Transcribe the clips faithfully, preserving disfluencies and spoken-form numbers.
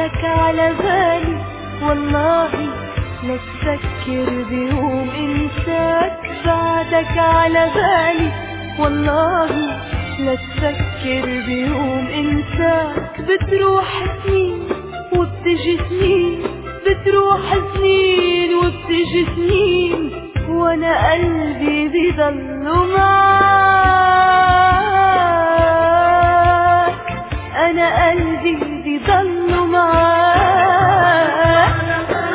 بعدك على بالي والله لا تفكر بيوم انساك. بعدك على بالي والله لا تفكر بيوم انساك. بتروح سنين وبتجي سنين، بتروح سنين وبتجي سنين، وانا قلبي بيضل معاك. انا قلبي بيضل معاك.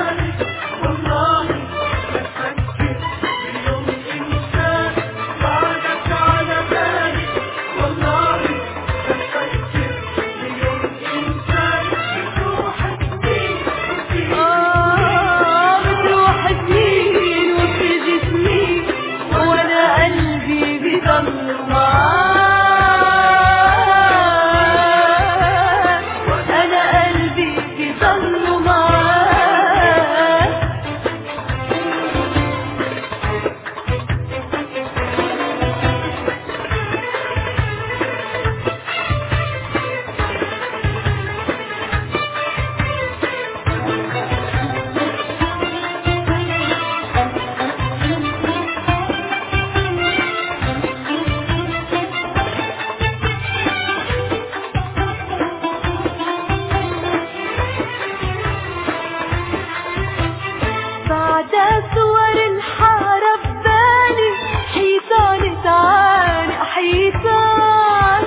صور الحارة ببالي، حيطان تعانق حيطان.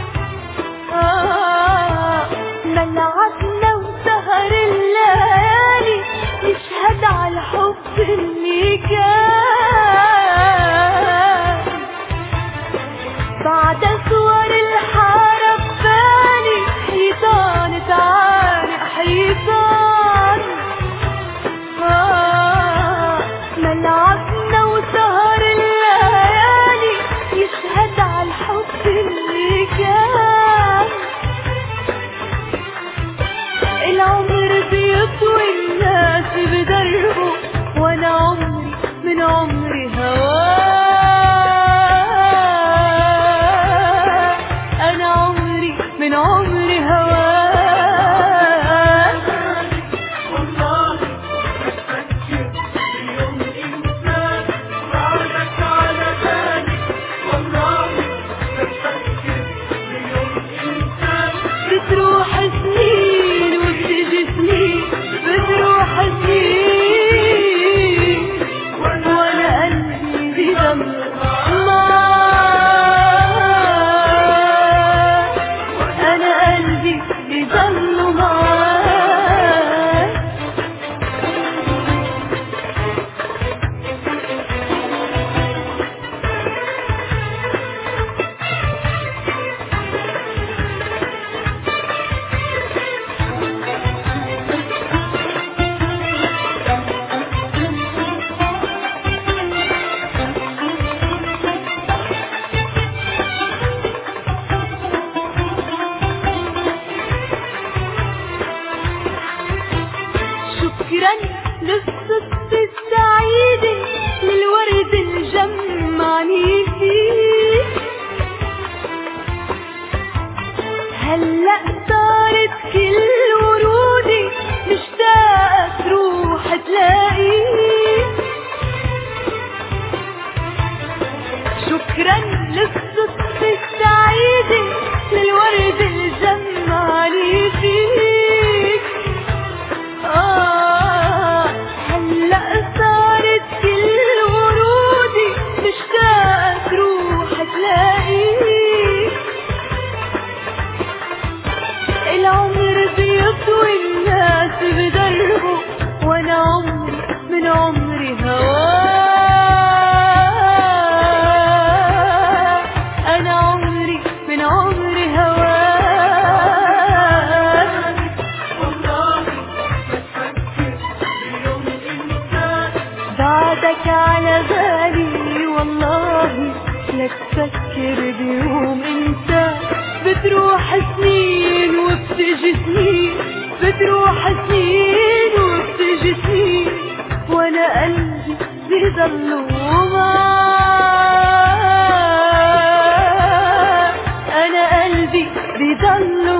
آه ملعبنا وسهر الليالي يشهد على الحب اللي كان. بعد صور الحارة ببالي، حيطان تعانق حيطان. ملعبنا وسهر الليالي يشهد على الحب اللي كان. العمر بيطوي الناس بدربه، وانا عمري من عمري هواه. انا عمري من عمري هواه. بتروح سنين وبتجي سنين، بتروح سنين، وانا قلبي بيضل معاك. انا قلبي بيضل معاك. شكرا للصدفة السعيدة، للورد الجمعني فيك. هلأ صارت كل ورودي مشتاقة تروح تلاقيك. شكرا للصدفة السعيدة، للورد الجمعني فيك. آه هلأ صارت كل ورودي مشتاقة تروح تلاقيك. العمر بيطوي الناس بدربه، وانا عمري من عمري هواه. انا عمري من عمري هواه. بعدك على بالي والله لا تفكر بيوم انساك. بتروح سنين وبتجي سنين، بتروح سنين وبتجي سنين، وانا قلبي بيضل معاك. انا قلبي بيضل